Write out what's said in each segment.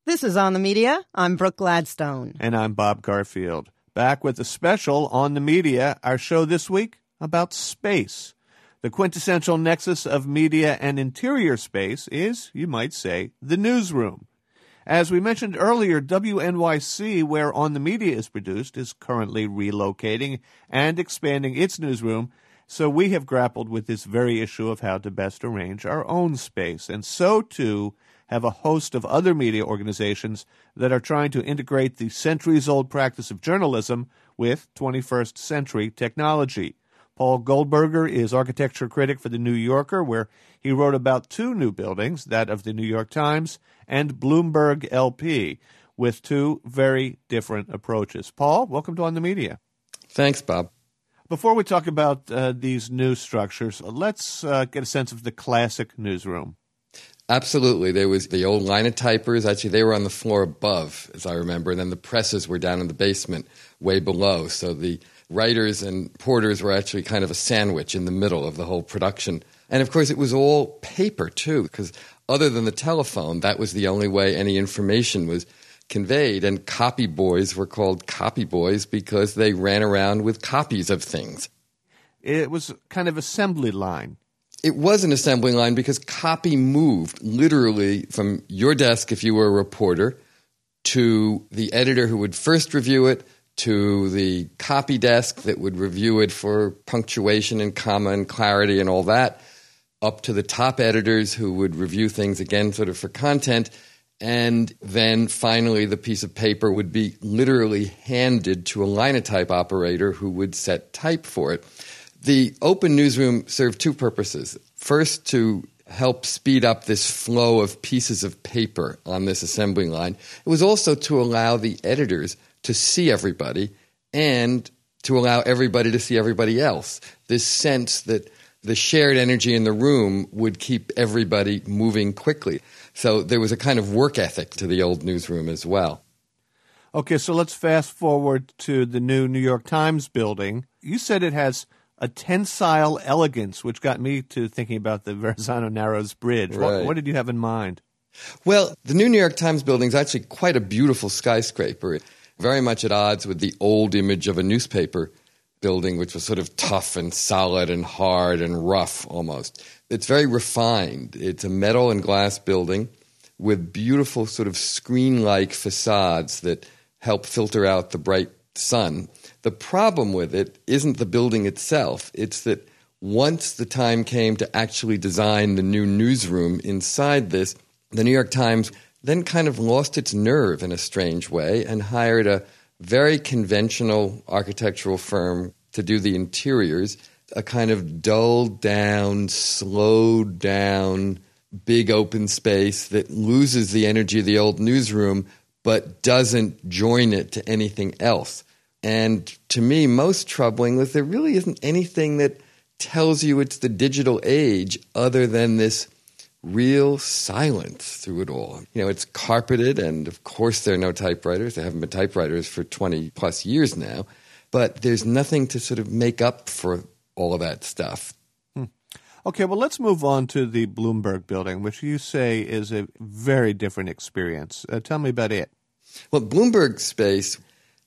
This is On the Media. I'm Brooke Gladstone. And I'm Bob Garfield. Back with a special On the Media, our show this week about space. The quintessential nexus of media and interior space is, you might say, the newsroom. As we mentioned earlier, WNYC, where On the Media is produced, is currently relocating and expanding its newsroom, so we have grappled with this very issue of how to best arrange our own space. And so, too, have a host of other media organizations that are trying to integrate the centuries-old practice of journalism with 21st century technology. Paul Goldberger is architecture critic for The New Yorker, where he wrote about two new buildings, that of the New York Times and Bloomberg LP, with two very different approaches. Paul, welcome to On the Media. Thanks, Bob. Before we talk about these new structures, let's get a sense of the classic newsroom. Absolutely. There was the old linotypers. Actually, they were on the floor above, as I remember, and then the presses were down in the basement way below. So the writers and reporters were actually kind of a sandwich in the middle of the whole production. And, of course, it was all paper, too, because other than the telephone, that was the only way any information was conveyed. And copy boys were called copy boys because they ran around with copies of things. It was kind of assembly line. It was an assembly line because copy moved literally from your desk if you were a reporter to the editor who would first review it, to the copy desk that would review it for punctuation and comma and clarity and all that, up to the top editors who would review things again sort of for content, and then finally the piece of paper would be literally handed to a linotype operator who would set type for it. The open newsroom served two purposes. First, to help speed up this flow of pieces of paper on this assembly line. It was also to allow the editors to see everybody and to allow everybody to see everybody else. This sense that the shared energy in the room would keep everybody moving quickly. So there was a kind of work ethic to the old newsroom as well. Okay, so let's fast forward to the new New York Times building. You said it has a tensile elegance, which got me to thinking about the Verrazano Narrows Bridge. Right. What did you have in mind? Well, the new New York Times building is actually quite a beautiful skyscraper, very much at odds with the old image of a newspaper building, which was sort of tough and solid and hard and rough almost. It's very refined. It's a metal and glass building with beautiful sort of screen-like facades that help filter out the bright sun. The problem with it isn't the building itself. It's that once the time came to actually design the new newsroom inside this, the New York Times then kind of lost its nerve in a strange way and hired a very conventional architectural firm to do the interiors, a kind of dulled down, slowed down, big open space that loses the energy of the old newsroom but doesn't join it to anything else. And to me, most troubling was there really isn't anything that tells you it's the digital age other than this real silence through it all. You know, it's carpeted, and of course there are no typewriters. There haven't been typewriters for 20-plus years now. But there's nothing to sort of make up for all of that stuff. Okay, well, let's move on to the Bloomberg building, which you say is a very different experience. Tell me about it. Well, Bloomberg space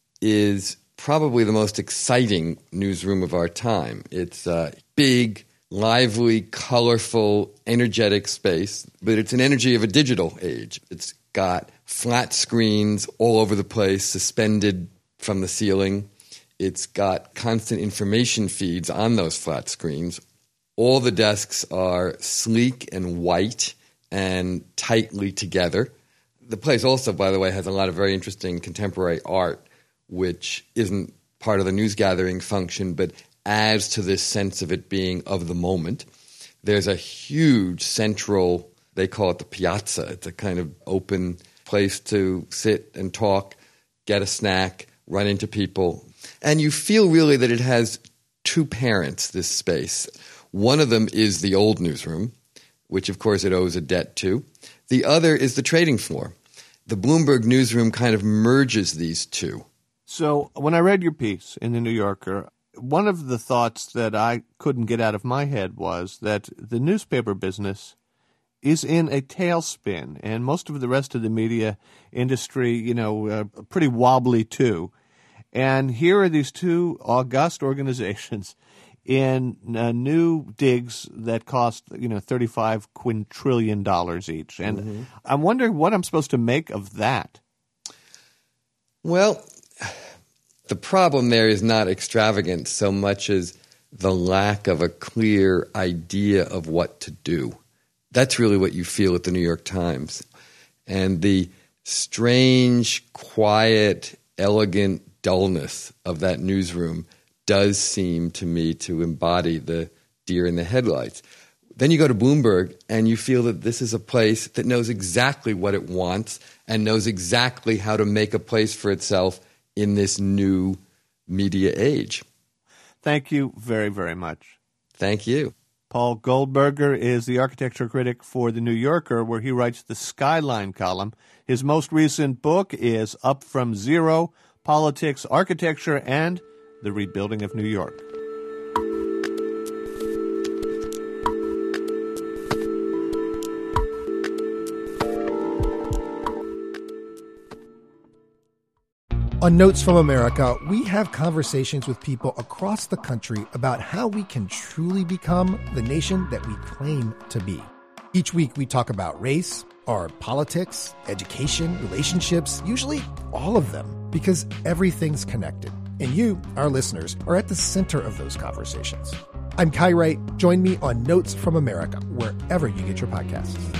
is probably the most exciting newsroom of our time. It's a big, lively, colorful, energetic space, but it's an energy of a digital age. It's got flat screens all over the place, suspended from the ceiling. It's got constant information feeds on those flat screens. All the desks are sleek and white and tightly together. The place also, by the way, has a lot of very interesting contemporary art, which isn't part of the news gathering function, but adds to this sense of it being of the moment. There's a huge central, they call it the piazza. It's a kind of open place to sit and talk, get a snack, run into people. And you feel really that it has two parents, this space. One of them is the old newsroom, which of course it owes a debt to. The other is the trading floor. The Bloomberg newsroom kind of merges these two. So when I read your piece in The New Yorker, one of the thoughts that I couldn't get out of my head was that the newspaper business is in a tailspin, and most of the rest of the media industry, pretty wobbly too. And here are these two august organizations in new digs that cost, $35 quintillion each. And I'm wondering what I'm supposed to make of that. Well, the problem there is not extravagance so much as the lack of a clear idea of what to do. That's really what you feel at the New York Times. And the strange, quiet, elegant dullness of that newsroom does seem to me to embody the deer in the headlights. Then you go to Bloomberg and you feel that this is a place that knows exactly what it wants and knows exactly how to make a place for itself in this new media age. Thank you very, very much. Thank you. Paul Goldberger is the architecture critic for The New Yorker, where he writes the Skyline column. His most recent book is Up From Zero, Politics, Architecture, and the Rebuilding of New York. On Notes from America, we have conversations with people across the country about how we can truly become the nation that we claim to be. Each week, we talk about race, or politics, education, relationships, usually all of them, because everything's connected. And you, our listeners, are at the center of those conversations. I'm Kai Wright. Join me on Notes from America, wherever you get your podcasts.